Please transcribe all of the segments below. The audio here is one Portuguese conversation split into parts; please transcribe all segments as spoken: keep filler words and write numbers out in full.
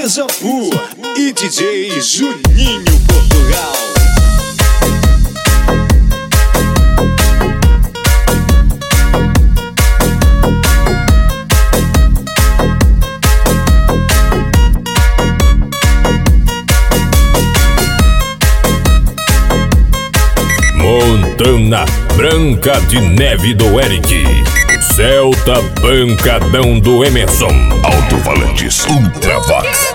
Beija-Pu e D J Juninho Portugal. Montana Branca de Neve do Eric, Celta Pancadão do Emerson, Alto-Falantes Ultravox.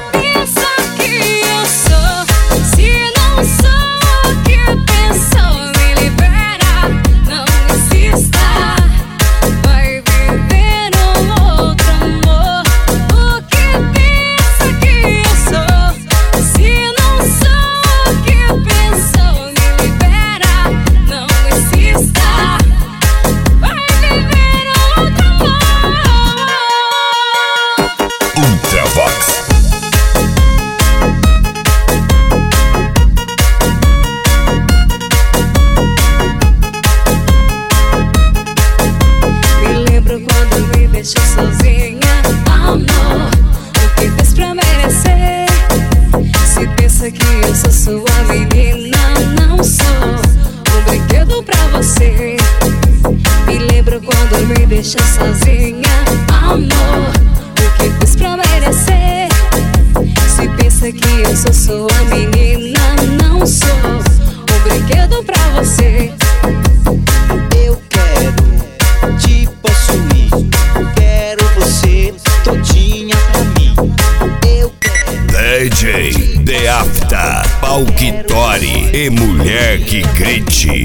Que eu sou sua menina, não sou um brinquedo pra você. Me lembro quando me deixou sozinha, amor, o que fiz pra merecer? Se pensa que eu sou sua menina, não sou um brinquedo pra você. Eu quero te possuir, quero você todinha pra mim. Eu quero D J The Afta, Palquitori e Mulher que Grite.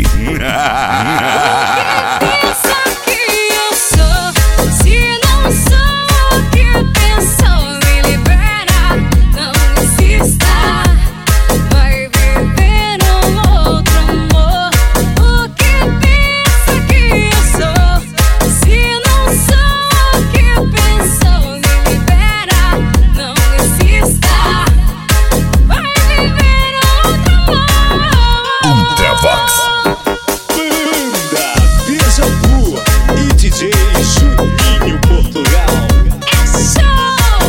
Juninho Portugal. É show!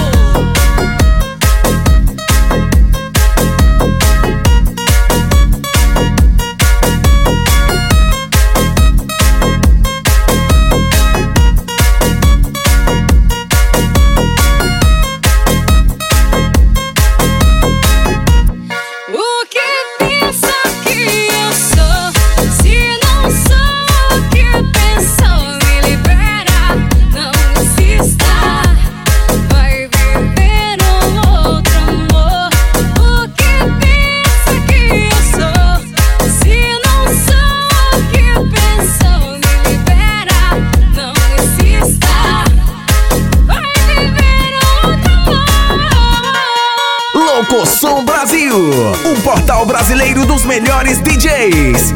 O que pensa que eu sou? Se não sou o que pensou, Som Brasil, um portal brasileiro dos melhores D Js.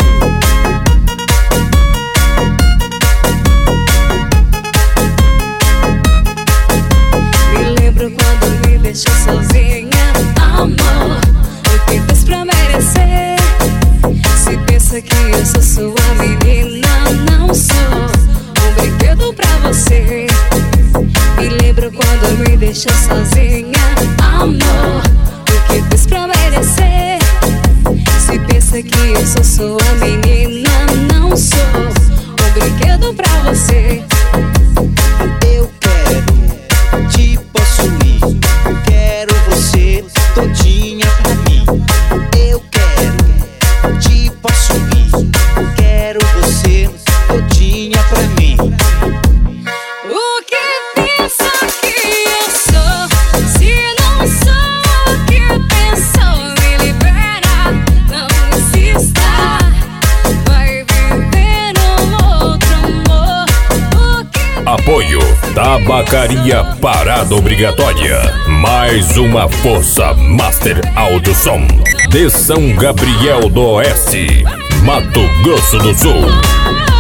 Me lembro quando me deixou sozinha, amor, o que fez pra merecer? Se pensa que eu sou sua menina, não sou um brinquedo pra você. Me lembro quando me deixou sozinha, amor, que fiz pra merecer? Se pensa que eu sou sua menina, não sou um brinquedo pra você. Eu quero te possuir, quero você todinha pra mim. Eu quero te possuir, quero você todinha pra mim. O que pensa que eu sou? Se não sou o que pensou, me libera, não insista. Vai viver um outro amor. O que Apoio Tabacaria Parada Obrigatória. Mais uma força Master Audio Som de São Gabriel do Oeste, Mato Grosso do Sul.